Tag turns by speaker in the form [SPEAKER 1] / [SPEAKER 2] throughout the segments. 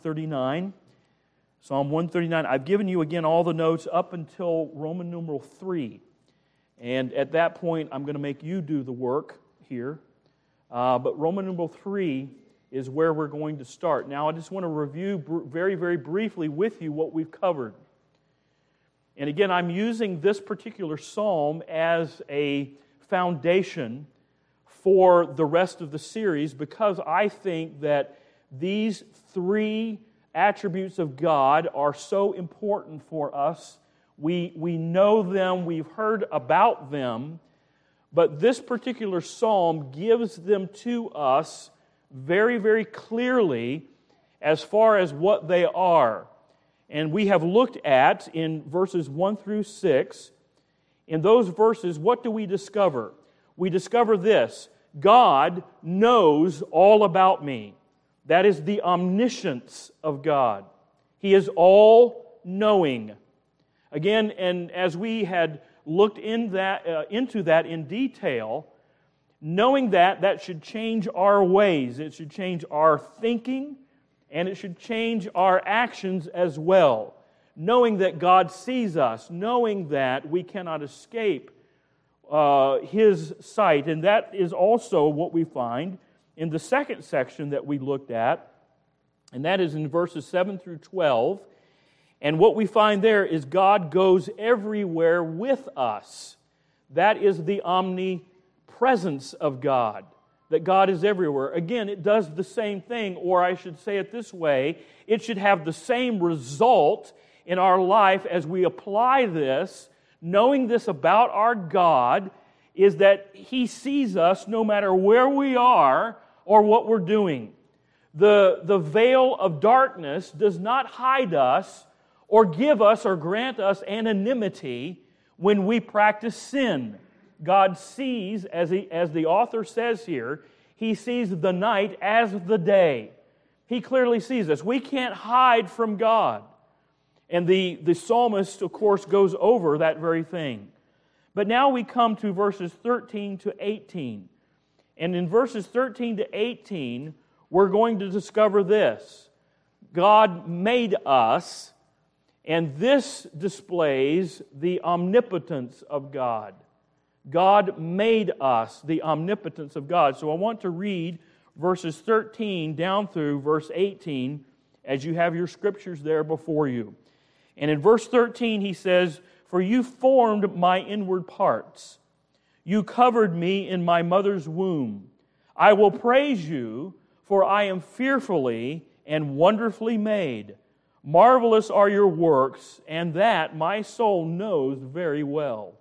[SPEAKER 1] 39. Psalm 139. I've given you again all the notes up until Roman numeral 3. And at that point, I'm going to make you do the work here. But Roman numeral 3 is where we're going to start. Now, I just want to review very, very briefly with you what we've covered. And again, I'm using this particular psalm as a foundation for the rest of the series because I think that these three attributes of God are so important for us. We know them, we've heard about them, but this particular psalm gives them to us very, very clearly as far as what they are. And we have looked at in verses 1 through 6. In those verses, what do we discover? We discover this: God knows all about me. That is the omniscience of God. He is all-knowing. Again, and as we had looked into that in detail, knowing that should change our ways. It should change our thinking, and it should change our actions as well. Knowing that God sees us, knowing that we cannot escape His sight. And that is also what we find in the second section that we looked at, and that is in verses 7 through 12. And what we find there is God goes everywhere with us. That is the omnipresence of God, that God is everywhere. Again, it does the same thing, or I should say it this way, it should have the same result in our life as we apply this. Knowing this about our God is that He sees us no matter where we are or what we're doing. The veil of darkness does not hide us or give us or grant us anonymity when we practice sin. God sees, as the author says here, He sees the night as the day. He clearly sees us. We can't hide from God. And the psalmist, of course, goes over that very thing. But now we come to verses 13 to 18. And in verses 13 to 18, we're going to discover this: God made us, and this displays the omnipotence of God. God made us, the omnipotence of God. So I want to read verses 13 down through verse 18 as you have your scriptures there before you. And in verse 13 he says, "For you formed my inward parts. You covered me in my mother's womb. I will praise you, for I am fearfully and wonderfully made. Marvelous are your works, and that my soul knows very well.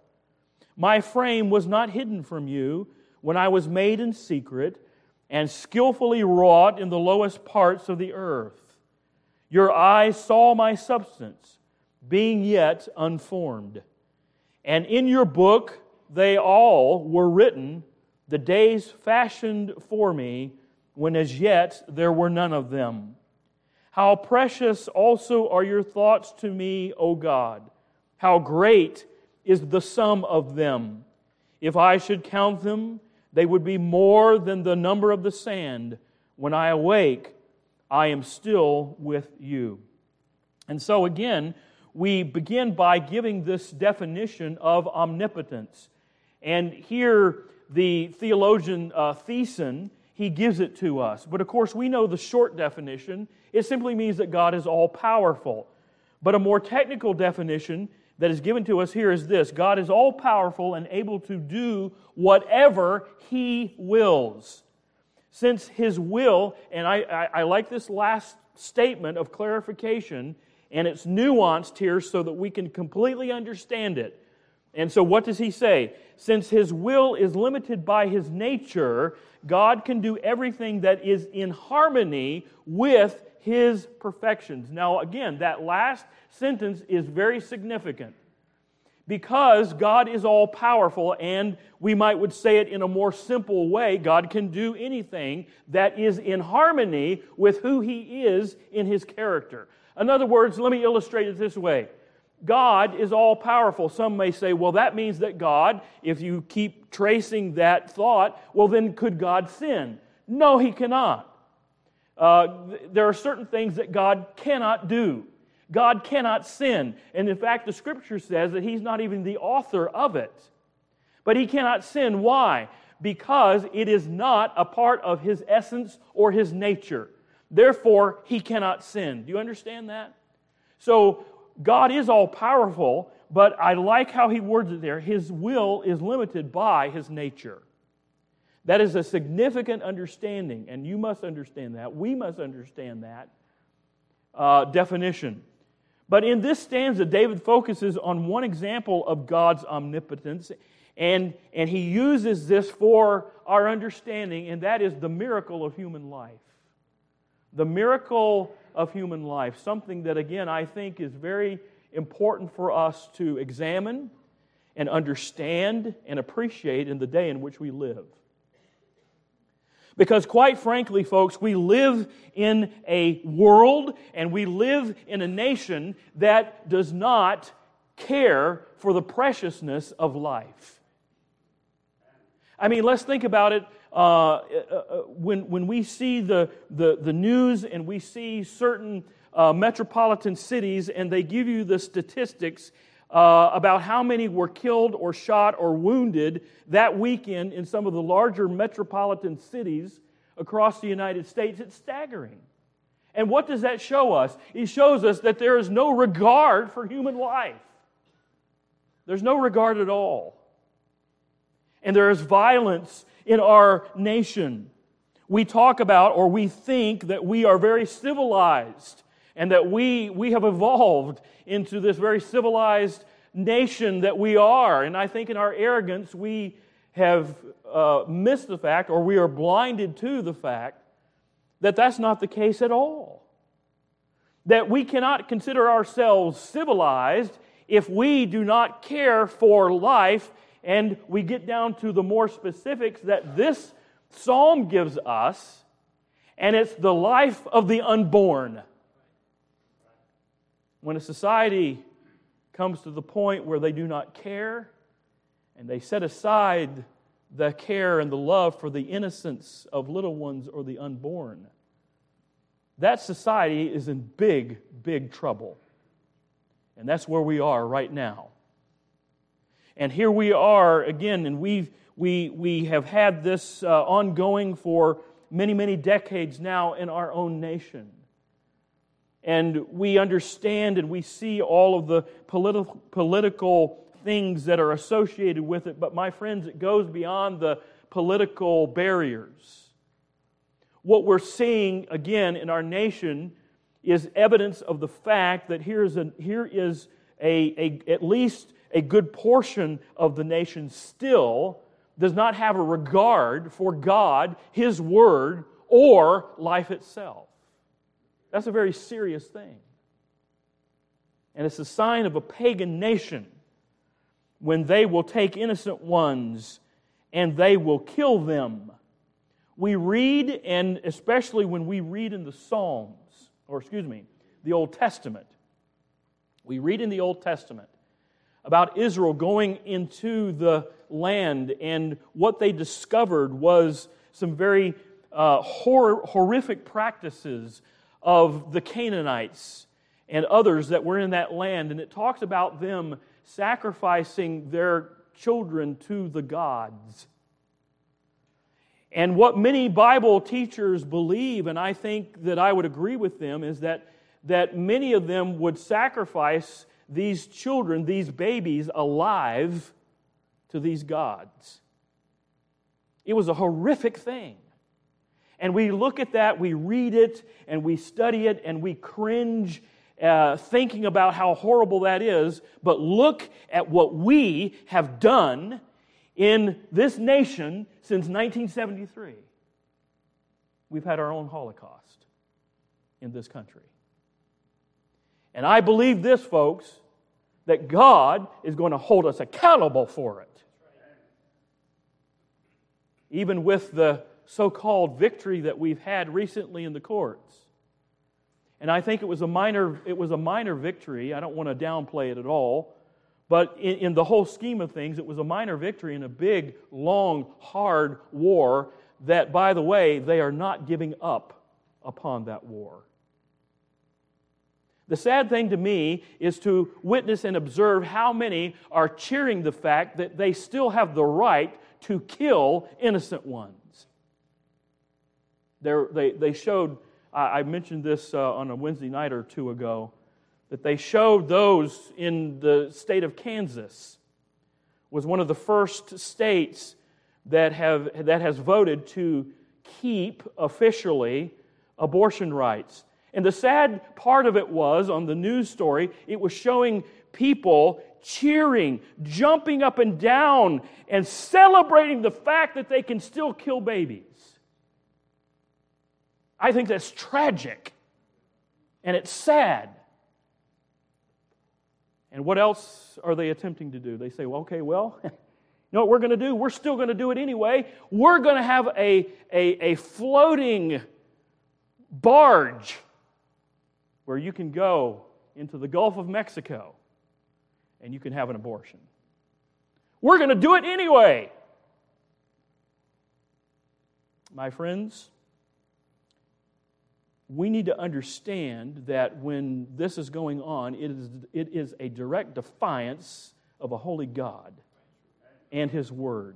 [SPEAKER 1] My frame was not hidden from you when I was made in secret and skillfully wrought in the lowest parts of the earth. Your eyes saw my substance, being yet unformed. And in your book they all were written, the days fashioned for me, when as yet there were none of them. How precious also are your thoughts to me, O God! How great is the sum of them! If I should count them, they would be more than the number of the sand. When I awake, I am still with you." And so again, we begin by giving this definition of omnipotence. And here, the theologian Thiessen, he gives it to us. But of course, we know the short definition. It simply means that God is all-powerful. But a more technical definition that is given to us here is this: God is all-powerful and able to do whatever He wills. Since His will, and I like this last statement of clarification, and it's nuanced here so that we can completely understand it. And so what does he say? Since His will is limited by His nature, God can do everything that is in harmony with His perfections. Now again, that last sentence is very significant. Because God is all-powerful, and we would say it in a more simple way, God can do anything that is in harmony with who He is in His character. In other words, let me illustrate it this way. God is all-powerful. Some may say, well, that means that God, if you keep tracing that thought, well, then could God sin? No, He cannot. there are certain things that God cannot do. God cannot sin. And in fact, the Scripture says that He's not even the author of it. But He cannot sin. Why? Because it is not a part of His essence or His nature. Therefore, He cannot sin. Do you understand that? So, God is all-powerful, but I like how He words it there. His will is limited by His nature. That is a significant understanding, and you must understand that. We must understand that definition. But in this stanza, David focuses on one example of God's omnipotence, and he uses this for our understanding, and that is the miracle of human life. The miracle of human life, something that, again, I think is very important for us to examine and understand and appreciate in the day in which we live. Because quite frankly, folks, we live in a world and we live in a nation that does not care for the preciousness of life. I mean, let's think about it. When we see the news and we see certain metropolitan cities and they give you the statistics about how many were killed or shot or wounded that weekend in some of the larger metropolitan cities across the United States, it's staggering. And what does that show us? It shows us that there is no regard for human life. There's no regard at all. And there is violence in our nation. We talk about, or we think that we are very civilized and that we have evolved into this very civilized nation that we are. And I think in our arrogance we have missed the fact, or we are blinded to the fact, that that's not the case at all. That we cannot consider ourselves civilized if we do not care for life. And we get down to the more specifics that this psalm gives us, and it's the life of the unborn. When a society comes to the point where they do not care, and they set aside the care and the love for the innocence of little ones or the unborn, that society is in big, big trouble. And that's where we are right now. And here we are again, and we have had this ongoing for many, many decades now in our own nation. And we understand and we see all of the political things that are associated with it. But my friends, it goes beyond the political barriers. What we're seeing again in our nation is evidence of the fact that here is at least a good portion of the nation still does not have a regard for God, His Word, or life itself. That's a very serious thing. And it's a sign of a pagan nation when they will take innocent ones and they will kill them. We read, and especially when we read in the Psalms, the Old Testament. We read in the Old Testament about Israel going into the land, and what they discovered was some very horrific practices of the Canaanites and others that were in that land. And it talks about them sacrificing their children to the gods. And what many Bible teachers believe, and I think that I would agree with them, is that many of them would sacrifice these children, these babies, alive to these gods. It was a horrific thing. And we look at that, we read it, and we study it, and we cringe thinking about how horrible that is. But look at what we have done in this nation since 1973. We've had our own Holocaust in this country. And I believe this, folks, that God is going to hold us accountable for it. Even with the so-called victory that we've had recently in the courts. And I think it was a minor victory. I don't want to downplay it at all. But in the whole scheme of things, it was a minor victory in a big, long, hard war that, by the way, they are not giving up upon that war. The sad thing to me is to witness and observe how many are cheering the fact that they still have the right to kill innocent ones. They showed, I mentioned this on a Wednesday night or two ago, that they showed those in the state of Kansas was one of the first states that has voted to keep officially abortion rights. And the sad part of it was, on the news story, it was showing people cheering, jumping up and down, and celebrating the fact that they can still kill babies. I think that's tragic, and it's sad. And what else are they attempting to do? They say, well, okay, well, you know what we're going to do? We're still going to do it anyway. We're going to have a floating barge where you can go into the Gulf of Mexico and you can have an abortion. We're going to do it anyway. My friends, we need to understand that when this is going on, it is a direct defiance of a holy God and His Word.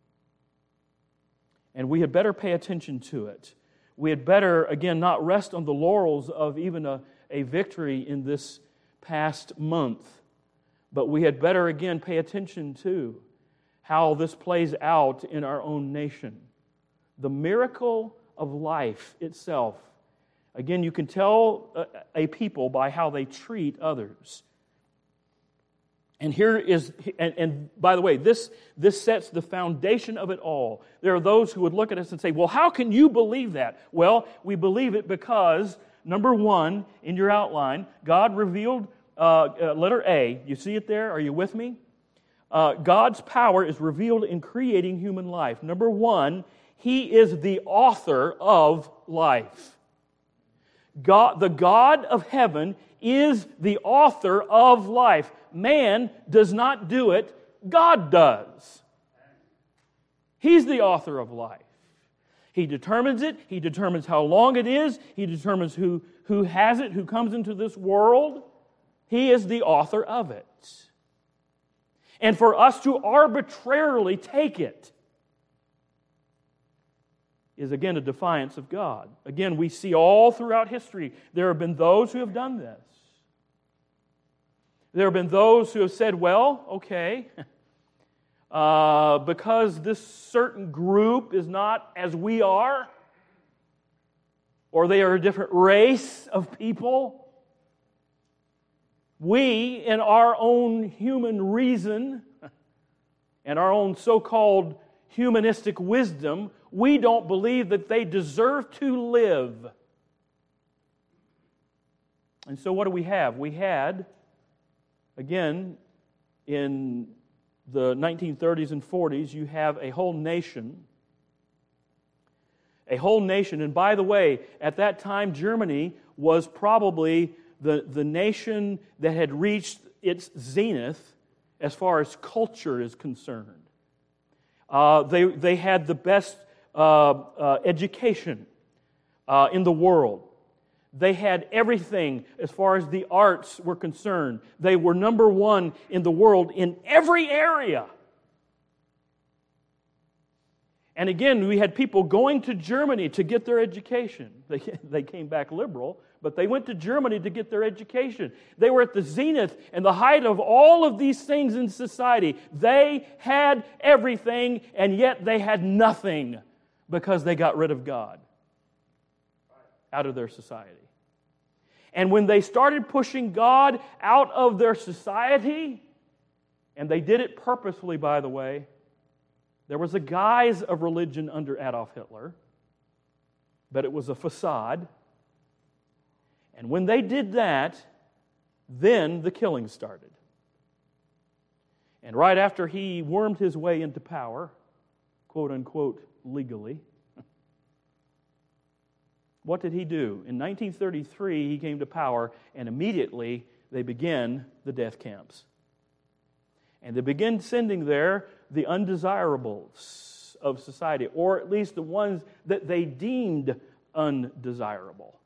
[SPEAKER 1] And we had better pay attention to it. We had better, again, not rest on the laurels of even a victory in this past month, but we had better, again, pay attention to how this plays out in our own nation. The miracle of life itself. Again, you can tell a people by how they treat others. And here is, and by the way, this sets the foundation of it all. There are those who would look at us and say, well, how can you believe that? Well, we believe it because, number one, in your outline, God revealed, letter A, you see it there? Are you with me? God's power is revealed in creating human life. Number one, He is the author of life. God, the God of heaven, is the author of life. Man does not do it, God does. He's the author of life. He determines it, He determines how long it is, He determines who has it, who comes into this world. He is the author of it. And for us to arbitrarily take it is again a defiance of God. Again, we see all throughout history there have been those who have done this. There have been those who have said, well, okay, because this certain group is not as we are, or they are a different race of people, we, in our own human reason and our own so-called humanistic wisdom, we don't believe that they deserve to live. And so what do we have? We had, again, in the 1930s and 40s, you have a whole nation. A whole nation. And by the way, at that time, Germany was probably the nation that had reached its zenith as far as culture is concerned. They had the best education in the world. They had everything as far as the arts were concerned. They were number one in the world in every area. And again, we had people going to Germany to get their education. They came back liberal, but they went to Germany to get their education. They were at the zenith and the height of all of these things in society. They had everything, and yet they had nothing because they got rid of God out of their society. And when they started pushing God out of their society, and they did it purposefully, by the way, there was a guise of religion under Adolf Hitler, but it was a facade. And when they did that, then the killing started. And right after he wormed his way into power, quote unquote, legally, what did he do? In 1933, he came to power, and immediately they began the death camps. And they began sending there the undesirables of society, or at least the ones that they deemed undesirable.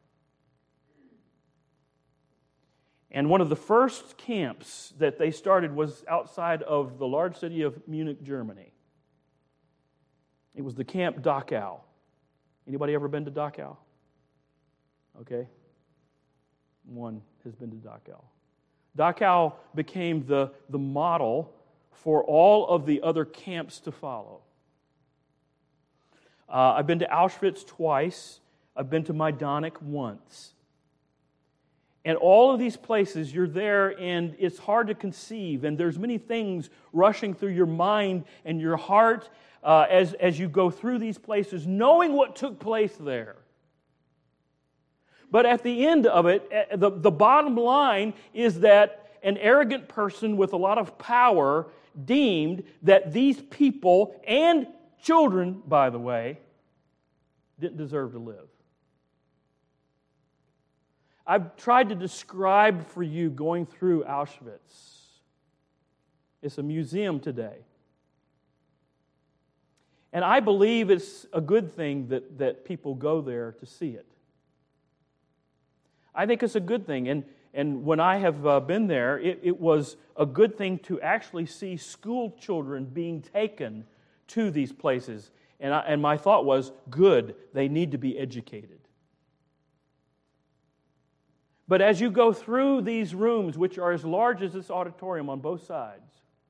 [SPEAKER 1] And one of the first camps that they started was outside of the large city of Munich, Germany. It was the Camp Dachau. Anybody ever been to Dachau? Okay. One has been to Dachau. Dachau became the model for all of the other camps to follow. I've been to Auschwitz twice. I've been to Majdanek once. And all of these places, you're there and it's hard to conceive, and there's many things rushing through your mind and your heart as you go through these places, knowing what took place there. But at the end of it, the bottom line is that an arrogant person with a lot of power deemed that these people, and children, by the way, didn't deserve to live. I've tried to describe for you going through Auschwitz. It's a museum today. And I believe it's a good thing that people go there to see it. I think it's a good thing. And when I have been there, it was a good thing to actually see school children being taken to these places. And my thought was, good, they need to be educated. But as you go through these rooms, which are as large as this auditorium on both sides,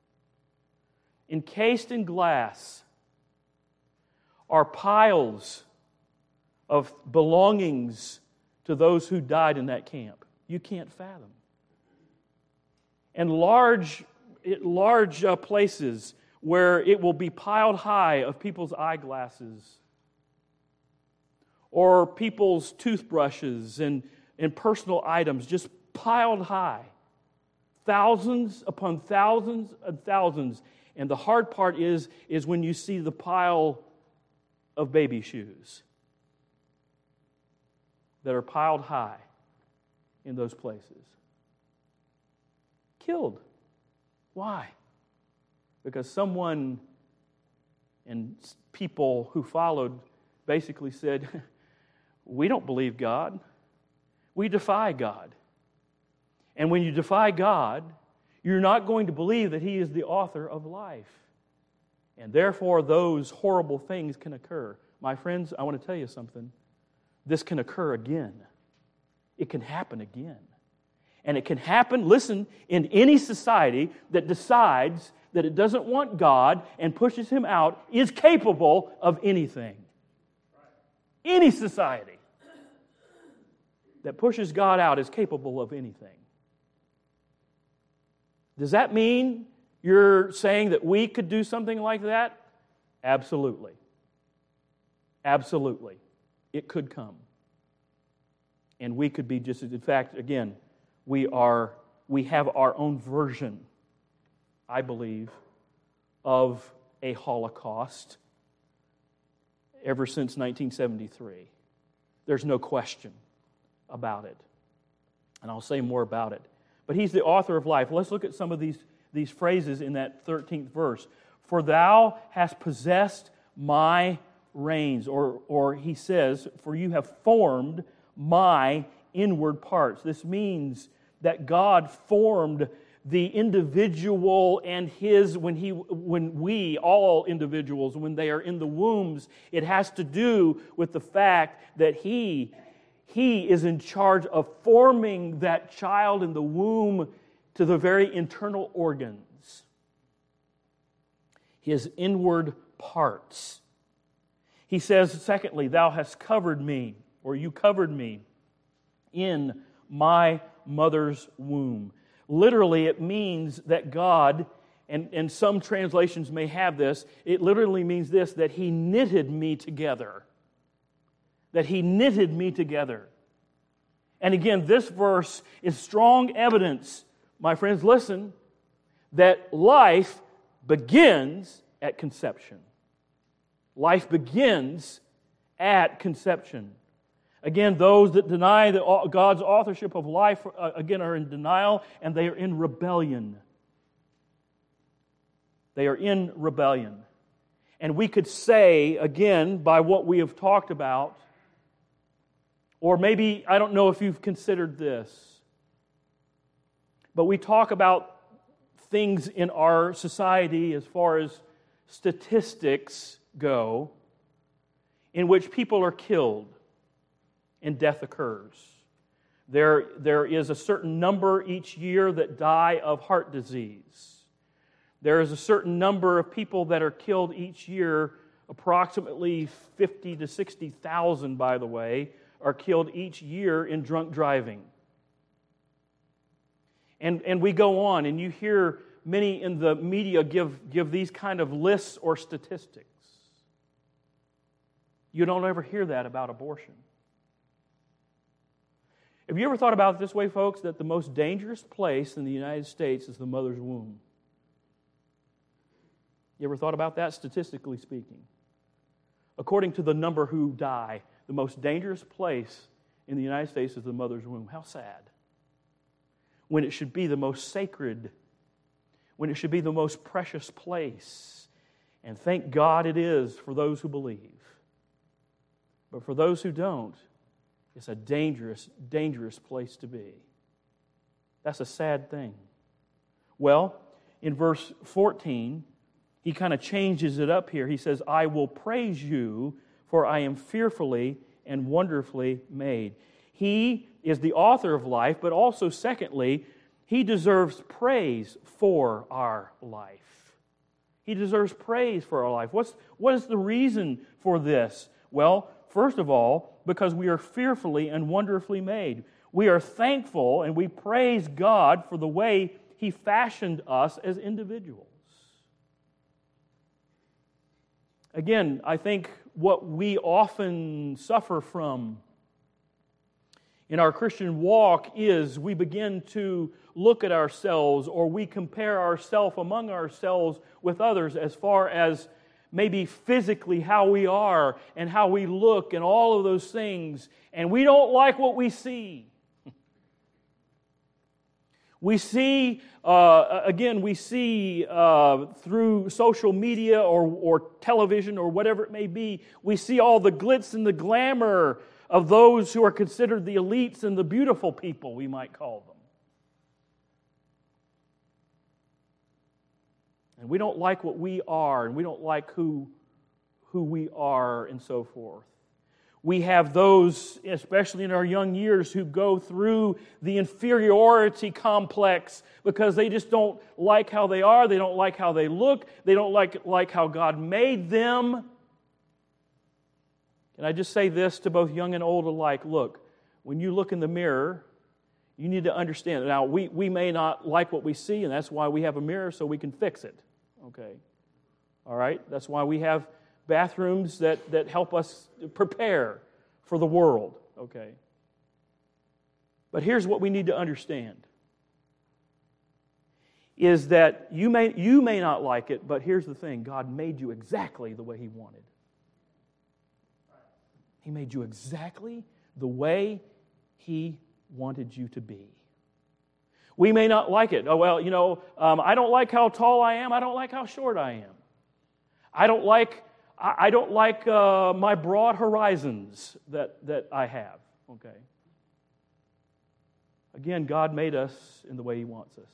[SPEAKER 1] encased in glass are piles of belongings to those who died in that camp. You can't fathom. And large places where it will be piled high of people's eyeglasses or people's toothbrushes and personal items just piled high. Thousands upon thousands and thousands. And the hard part is when you see the pile of baby shoes that are piled high in those places. Killed. Why? Because someone and people who followed basically said, we don't believe God. We defy God. And when you defy God, you're not going to believe that He is the author of life. And therefore, those horrible things can occur. My friends, I want to tell you something. This can occur again. It can happen again. And it can happen, listen, in any society that decides that it doesn't want God and pushes Him out is capable of anything. Any society that pushes God out is capable of anything. Does that mean you're saying that we could do something like that? Absolutely. Absolutely. It could come. And we could be just as, in fact, again, we have our own version, I believe, of a Holocaust ever since 1973. There's no question about it. And I'll say more about it. But He's the author of life. Let's look at some of these phrases in that 13th verse. For thou hast possessed my reins. Or he says, for you have formed my inward parts. This means that God formed the individual and his, when we, all individuals, when they are in the wombs, it has to do with the fact that He is in charge of forming that child in the womb to the very internal organs. His inward parts. He says, secondly, thou hast covered me, or you covered me in my mother's womb. Literally, it means that God, and some translations may have this, it literally means this, that He knitted me together. That He knitted me together. And again, this verse is strong evidence, my friends, listen, that life begins at conception. Life begins at conception. Again, those that deny God's authorship of life, again, are in denial, and they are in rebellion. They are in rebellion. And we could say, again, by what we have talked about, Or maybe, I don't know if you've considered this, but we talk about things in our society as far as statistics go, in which people are killed and death occurs. There is a certain number each year that die of heart disease. There is a certain number of people that are killed each year, approximately 50 to 60,000, by the way, are killed each year in drunk driving. And we go on, and you hear many in the media give these kind of lists or statistics. You don't ever hear that about abortion. Have you ever thought about it this way, folks, that the most dangerous place in the United States is the mother's womb? You ever thought about that, statistically speaking? According to the number who die, the most dangerous place in the United States is the mother's womb. How sad. When it should be the most sacred, when it should be the most precious place. And thank God it is for those who believe. But for those who don't, it's a dangerous, dangerous place to be. That's a sad thing. Well, in verse 14, he kind of changes it up here. He says, I will praise you, for I am fearfully and wonderfully made. He is the author of life, but also, secondly, He deserves praise for our life. He deserves praise for our life. What is the reason for this? Well, first of all, because we are fearfully and wonderfully made. We are thankful and we praise God for the way He fashioned us as individuals. Again, I think what we often suffer from in our Christian walk is we begin to look at ourselves, or we compare ourselves among ourselves with others as far as maybe physically how we are and how we look and all of those things, and we don't like what we see. We see, through social media or television or whatever it may be, we see all the glitz and the glamour of those who are considered the elites and the beautiful people, we might call them. And we don't like what we are, and we don't like who we are, and so forth. We have those, especially in our young years, who go through the inferiority complex because they just don't like how they are, they don't like how they look, they don't like how God made them. Can I just say this to both young and old alike? Look, when you look in the mirror, you need to understand. Now, we may not like what we see, and that's why we have a mirror, so we can fix it. Okay? All right? That's why we have bathrooms that help us prepare for the world. Okay? But here's what we need to understand. Is that you may not like it, but here's the thing. God made you exactly the way He wanted. He made you exactly the way He wanted you to be. We may not like it. Oh, well, I don't like how tall I am. I don't like how short I am. I don't like my broad horizons that I have. Okay. Again, God made us in the way He wants us.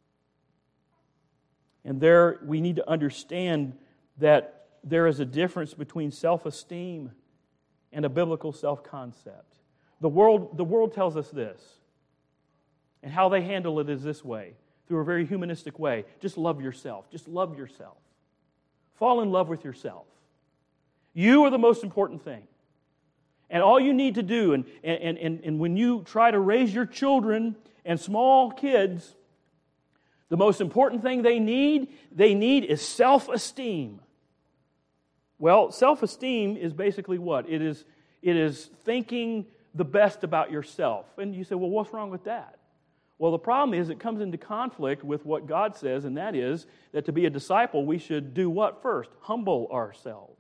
[SPEAKER 1] And there we need to understand that there is a difference between self-esteem and a biblical self-concept. The world tells us this. And how they handle it is this way, through a very humanistic way. Just love yourself. Just love yourself. Fall in love with yourself. You are the most important thing. And all you need to do, and when you try to raise your children and small kids, the most important thing they need is self-esteem. Well, self-esteem is basically what? It is thinking the best about yourself. And you say, well, what's wrong with that? Well, the problem is it comes into conflict with what God says, and that is that to be a disciple, we should do what first? Humble ourselves.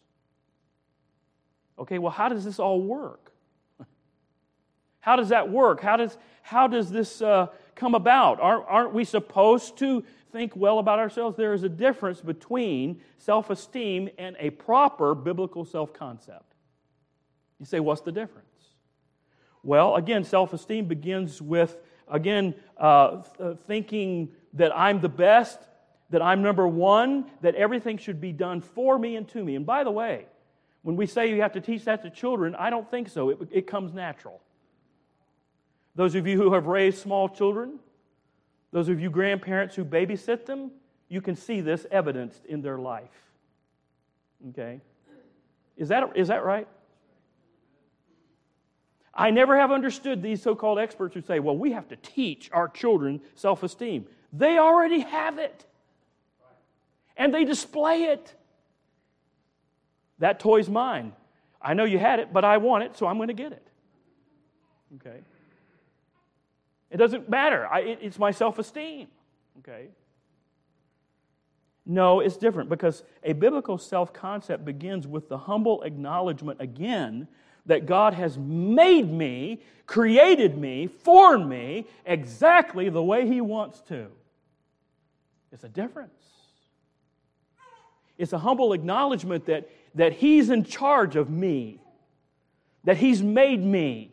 [SPEAKER 1] Okay, well, how does this all work? How does that work? How does this come about? Aren't we supposed to think well about ourselves? There is a difference between self-esteem and a proper biblical self-concept. You say, what's the difference? Well, again, self-esteem begins with, thinking that I'm the best, that I'm number one, that everything should be done for me and to me. And by the way, when we say you have to teach that to children, I don't think so. It comes natural. Those of you who have raised small children, those of you grandparents who babysit them, you can see this evidenced in their life. Okay? Is that right? I never have understood these so-called experts who say, well, we have to teach our children self-esteem. They already have it. And they display it. That toy's mine. I know you had it, but I want it, so I'm going to get it. Okay? It doesn't matter. It's my self-esteem. Okay? No, it's different, because a biblical self-concept begins with the humble acknowledgement again that God has made me, created me, formed me exactly the way He wants to. It's a difference. It's a humble acknowledgement that He's in charge of me, that He's made me.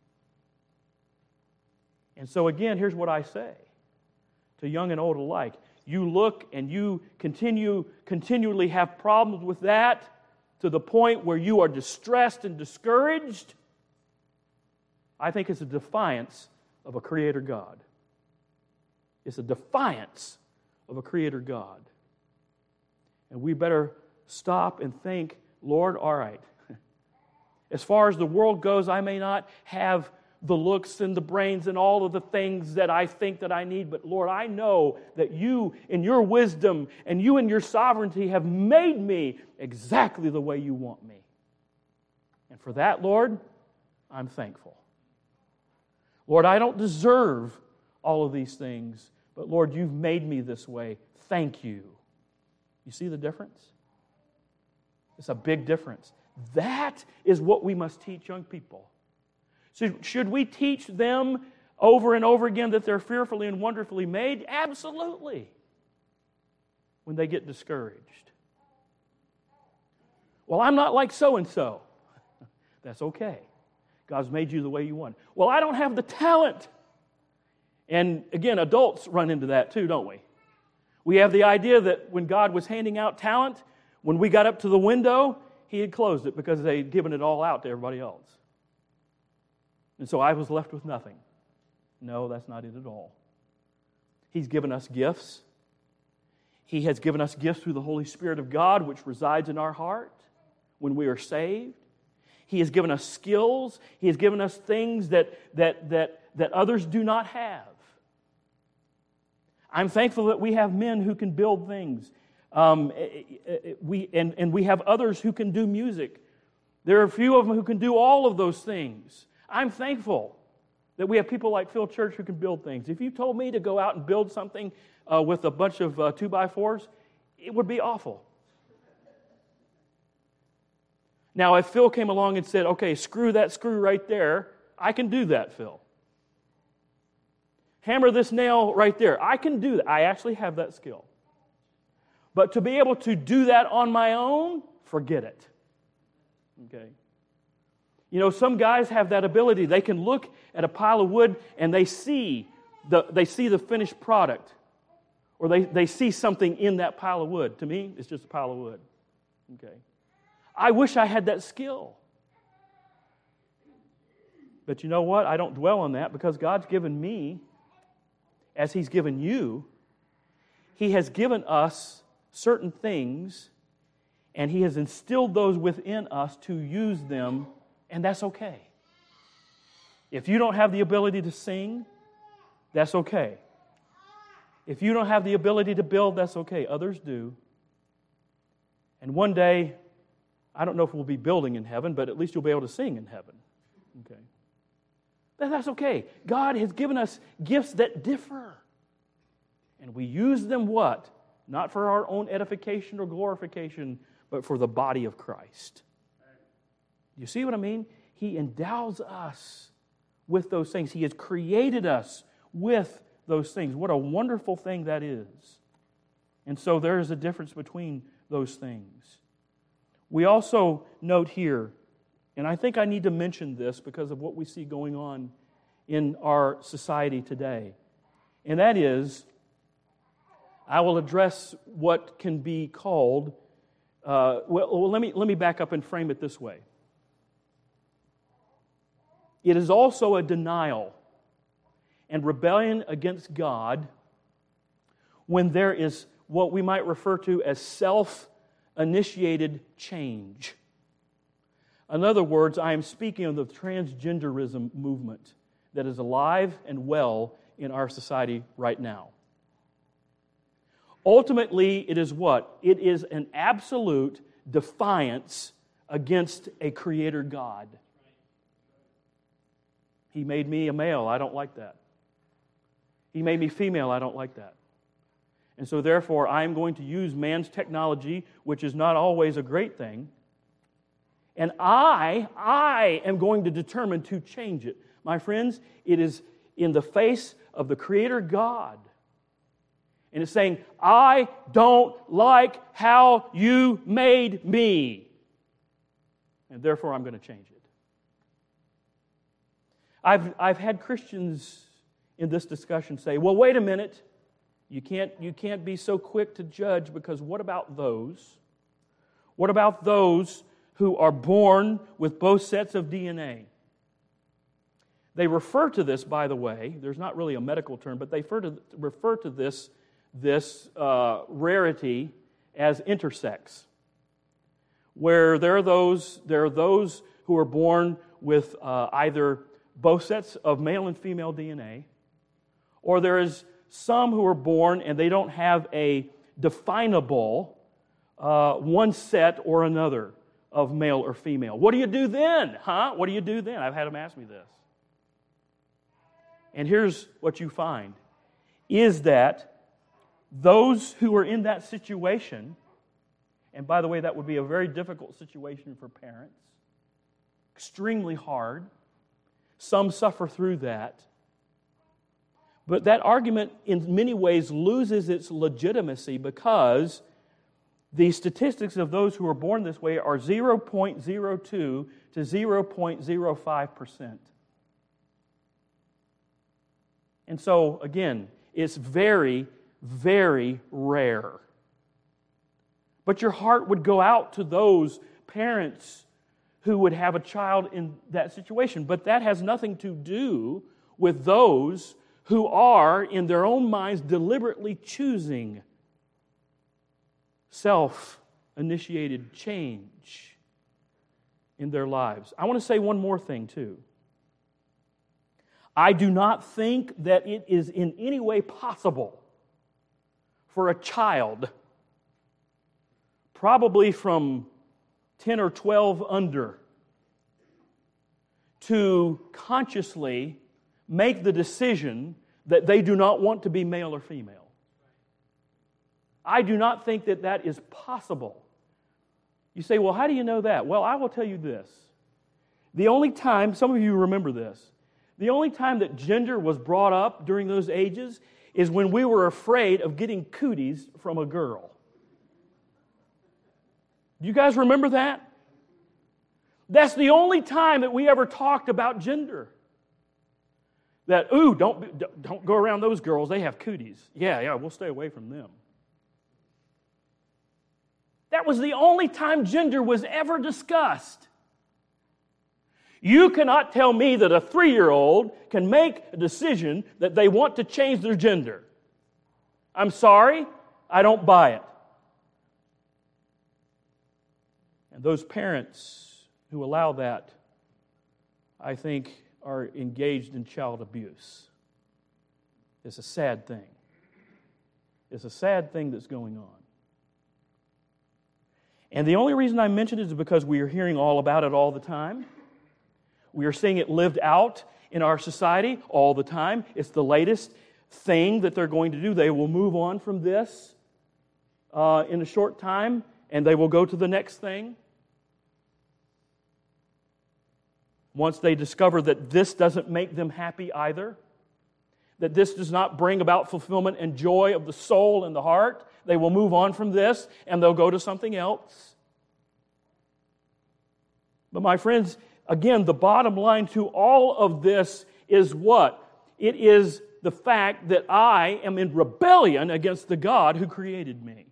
[SPEAKER 1] And so again, here's what I say to young and old alike. You look and you continually have problems with that to the point where you are distressed and discouraged. I think it's a defiance of a Creator God. It's a defiance of a Creator God. And we better stop and think, Lord, all right, as far as the world goes, I may not have the looks and the brains and all of the things that I think that I need, but Lord, I know that You, in Your wisdom and You in Your sovereignty, have made me exactly the way You want me. And for that, Lord, I'm thankful. Lord, I don't deserve all of these things, but Lord, You've made me this way. Thank You. You see the difference? It's a big difference. That is what we must teach young people. So should we teach them over and over again that they're fearfully and wonderfully made? Absolutely. When they get discouraged. Well, I'm not like so-and-so. That's okay. God's made you the way you want. Well, I don't have the talent. And again, adults run into that too, don't we? We have the idea that when God was handing out talent, when we got up to the window, He had closed it because they had given it all out to everybody else. And so I was left with nothing. No, that's not it at all. He's given us gifts. He has given us gifts through the Holy Spirit of God, which resides in our heart when we are saved. He has given us skills. He has given us things that others do not have. I'm thankful that we have men who can build things. We have others who can do music. There are a few of them who can do all of those things. I'm thankful that we have people like Phil Church who can build things. If you told me to go out and build something with a bunch of 2x4s, it would be awful. Now, if Phil came along and said, okay, screw that screw right there, I can do that, Phil. Hammer this nail right there. I can do that. I actually have that skill. But to be able to do that on my own, forget it. Okay? You know, some guys have that ability. They can look at a pile of wood and they see the finished product. Or they see something in that pile of wood. To me, it's just a pile of wood. Okay? I wish I had that skill. But you know what? I don't dwell on that because God's given me, as He's given you, He has given us certain things, and He has instilled those within us to use them, and that's okay. If you don't have the ability to sing, that's okay. If you don't have the ability to build, that's okay. Others do. And one day, I don't know if we'll be building in heaven, but at least you'll be able to sing in heaven. Okay. That's okay. God has given us gifts that differ. And we use them what? Not for our own edification or glorification, but for the body of Christ. You see what I mean? He endows us with those things. He has created us with those things. What a wonderful thing that is. And so there is a difference between those things. We also note here And I think I need to mention this because of what we see going on in our society today. And that is, I will address what can be called, let me back up and frame it this way. It is also a denial and rebellion against God when there is what we might refer to as self-initiated change. In other words, I am speaking of the transgenderism movement that is alive and well in our society right now. Ultimately, it is what? It is an absolute defiance against a creator God. He made me a male, I don't like that. He made me female, I don't like that. And so therefore, I am going to use man's technology, which is not always a great thing, and I am going to determine to change it. My friends, it is in the face of the Creator God. And it's saying, I don't like how you made me. And therefore, I'm going to change it. I've had Christians in this discussion say, well, wait a minute. You can't be so quick to judge, because what about those? What about those who are born with both sets of DNA? They refer to this, by the way, there's not really a medical term, but they refer to this rarity as intersex, where there are those who are born with either both sets of male and female DNA, or there is some who are born and they don't have a definable one set or another of male or female. What do you do then? What do you do then? I've had them ask me this. And here's what you find, is that those who are in that situation, and by the way, that would be a very difficult situation for parents, extremely hard. Some suffer through that. But that argument in many ways loses its legitimacy, because the statistics of those who are born this way are 0.02 to 0.05%. And so, again, it's very, very rare. But your heart would go out to those parents who would have a child in that situation. But that has nothing to do with those who are, in their own minds, deliberately choosing self-initiated change in their lives. I want to say one more thing, too. I do not think that it is in any way possible for a child, probably from 10 or 12 under, to consciously make the decision that they do not want to be male or female. I do not think that that is possible. You say, well, how do you know that? Well, I will tell you this. The only time, some of you remember this, the only time that gender was brought up during those ages is when we were afraid of getting cooties from a girl. Do you guys remember that? That's the only time that we ever talked about gender. That, ooh, don't go around those girls, they have cooties. Yeah, we'll stay away from them. That was the only time gender was ever discussed. You cannot tell me that a 3-year-old can make a decision that they want to change their gender. I'm sorry, I don't buy it. And those parents who allow that, I think, are engaged in child abuse. It's a sad thing. It's a sad thing that's going on. And the only reason I mention it is because we are hearing all about it all the time. We are seeing it lived out in our society all the time. It's the latest thing that they're going to do. They will move on from this in a short time, and they will go to the next thing. Once they discover that this doesn't make them happy either, that this does not bring about fulfillment and joy of the soul and the heart, they will move on from this and they'll go to something else. But my friends, Again, the bottom line to all of this is what? It is the fact that I am in rebellion against the God who created me.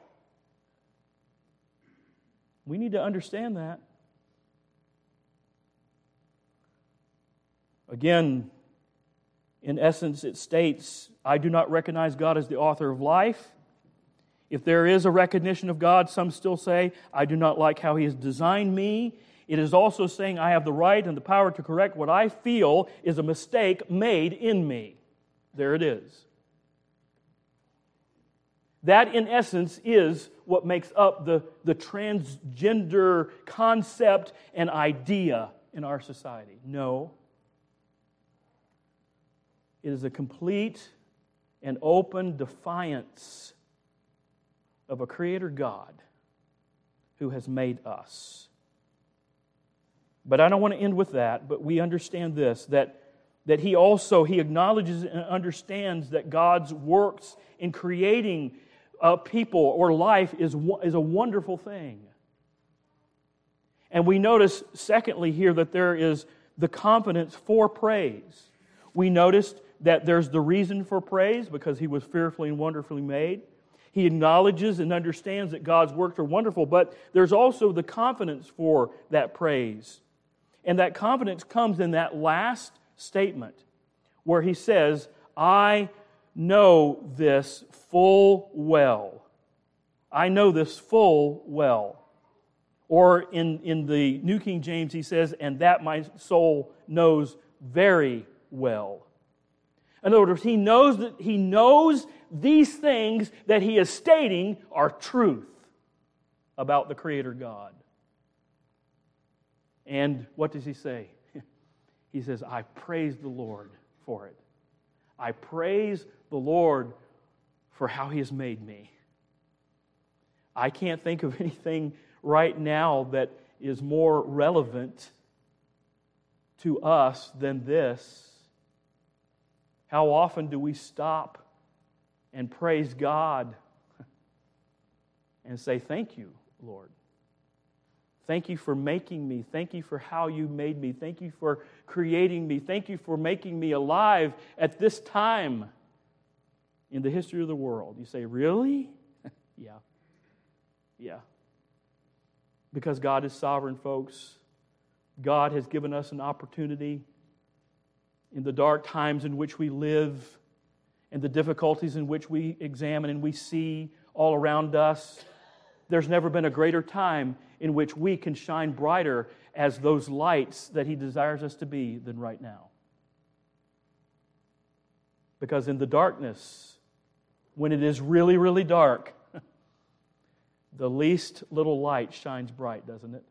[SPEAKER 1] We need to understand that. Again, in essence, it states, I do not recognize God as the author of life. If there is a recognition of God, some still say, I do not like how He has designed me. It is also saying I have the right and the power to correct what I feel is a mistake made in me. There it is. That, in essence, is what makes up the transgender concept and idea in our society. No. It is a complete and open defiance of a Creator God who has made us. But I don't want to end with that, but we understand this, that He acknowledges and understands that God's works in creating people or life is a wonderful thing. And we notice, secondly, here that there is the confidence for praise. We noticed that there's the reason for praise because He was fearfully and wonderfully made. He acknowledges and understands that God's works are wonderful, but there's also the confidence for that praise. And that confidence comes in that last statement where He says, I know this full well. I know this full well. Or in the New King James, He says, and that my soul knows very well. In other words, He knows these things that He is stating are truth about the Creator God. And what does He say? He says, I praise the Lord for it. I praise the Lord for how He has made me. I can't think of anything right now that is more relevant to us than this. How often do we stop and praise God and say, thank you, Lord. Thank you for making me. Thank you for how you made me. Thank you for creating me. Thank you for making me alive at this time in the history of the world. You say, really? Yeah. Yeah. Because God is sovereign, folks. God has given us an opportunity in the dark times in which we live and the difficulties in which we examine and we see all around us. There's never been a greater time in which we can shine brighter as those lights that He desires us to be than right now. Because in the darkness, when it is really, really dark, the least little light shines bright, doesn't it?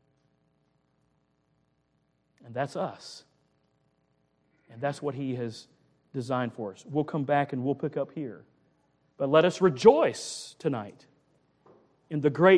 [SPEAKER 1] And that's us. And that's what He has designed for us. We'll come back and we'll pick up here. But let us rejoice tonight in the great